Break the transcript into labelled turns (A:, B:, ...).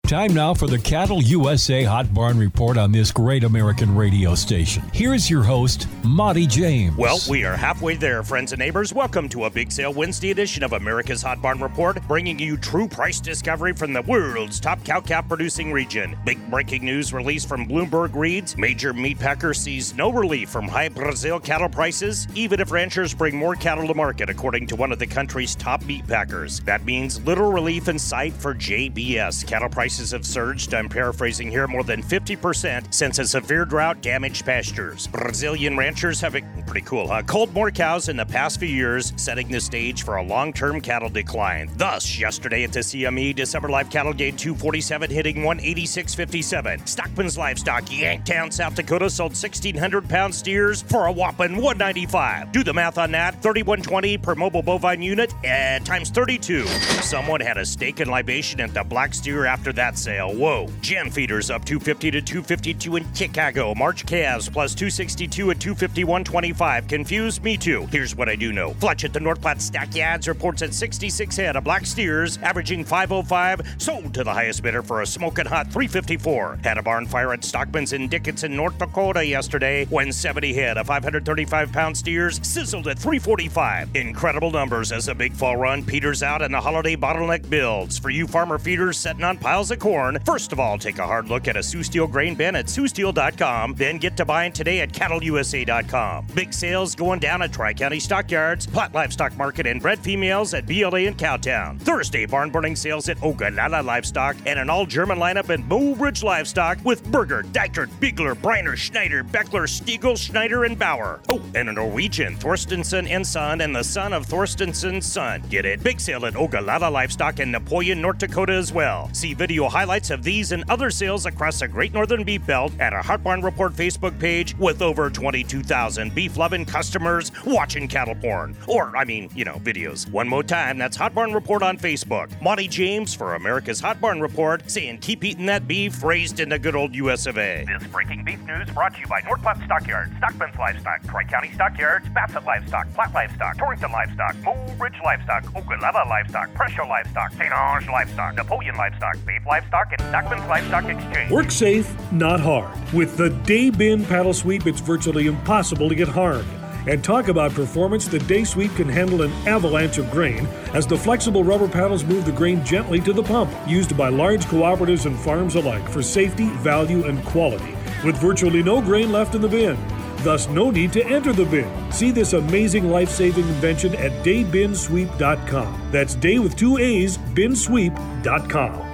A: Time now for the Cattle USA Hot Barn Report on this great American radio station. Here's your host, Monty James.
B: Well, we are halfway there, friends and neighbors. Welcome to a Big Sale Wednesday edition of America's Hot Barn Report, bringing you true price discovery from the world's top cow-calf producing region. Big breaking news released from Bloomberg reads, major meat packer sees no relief from high Brazil cattle prices, even if ranchers bring more cattle to market, according to one of the country's top meat packers. That means little relief in sight for JBS. Cattle prices have surged, I'm paraphrasing here, more than 50% since a severe drought damaged pastures. Brazilian ranchers have pretty cool, huh? Culled more cows in the past few years, setting the stage for a long-term cattle decline. Thus, yesterday at the CME, December live cattle gained 247, hitting 186.57. Stockman's Livestock, Yanktown, South Dakota, sold 1,600-pound steers for a whopping $195. Do the math on that, $31.20 per mobile bovine unit, times 32. Someone had a steak and libation at the Black Steer after that sale. Whoa. Gem feeders up $250 to $252 in Chicago. March calves plus $262 at $251.25. Confused? Me too. Here's what I do know. Fletch at the North Platte Stockyards reports at 66 head of black steers, averaging 505, sold to the highest bidder for a smoking hot $354. Had a barn fire at Stockman's in Dickinson, North Dakota yesterday when 70 head of 535-pound steers sizzled at $345. Incredible numbers as a big fall run peters out and the holiday bottleneck builds. For you farmer feeders sitting on piles of corn, first of all, take a hard look at a Sioux Steel grain bin at SiouxSteel.com, then get to buying today at CattleUSA.com. Big sales going down at Tri-County Stockyards, Platte Livestock Market, and bred females at BLA and Cowtown. Thursday, barn burning sales at Ogallala Livestock and an all-German lineup at Bull Ridge Livestock with Berger, Dykert, Bigler, Briner, Schneider, Beckler, Stiegel, Schneider, and Bauer. Oh, and a Norwegian, Thorstenson and Son, and the son of Thorstenson's son. Get it? Big sale at Ogallala Livestock and Napoleon, North Dakota as well. See video highlights of these and other sales across the Great Northern Beef Belt at our Hot Barn Report Facebook page with over 22,000 beef-loving customers watching cattle porn. Or, videos. One more time, that's Hot Barn Report on Facebook. Monty James for America's Hot Barn Report saying keep eating that beef raised in the good old US of A.
C: This breaking beef news brought to you by North Platte Stockyards, Stockman's Livestock, Tri-County Stockyards, Bassett Livestock, Platte Livestock, Torrington Livestock, Bull Ridge Livestock, Ogallala Livestock, Presho Livestock, St. Ange Livestock, Napoleon Livestock, Babe Livestock, and Stockman's Livestock Exchange.
D: Work safe, not hard. With the Day Bin paddle sweep, it's virtually impossible to get harmed. And talk about performance, the Day Sweep can handle an avalanche of grain as the flexible rubber paddles move the grain gently to the pump, used by large cooperatives and farms alike for safety, value, and quality, with virtually no grain left in the bin. Thus, no need to enter the bin. See this amazing life-saving invention at daybinsweep.com. That's day with 2 A's, binsweep.com.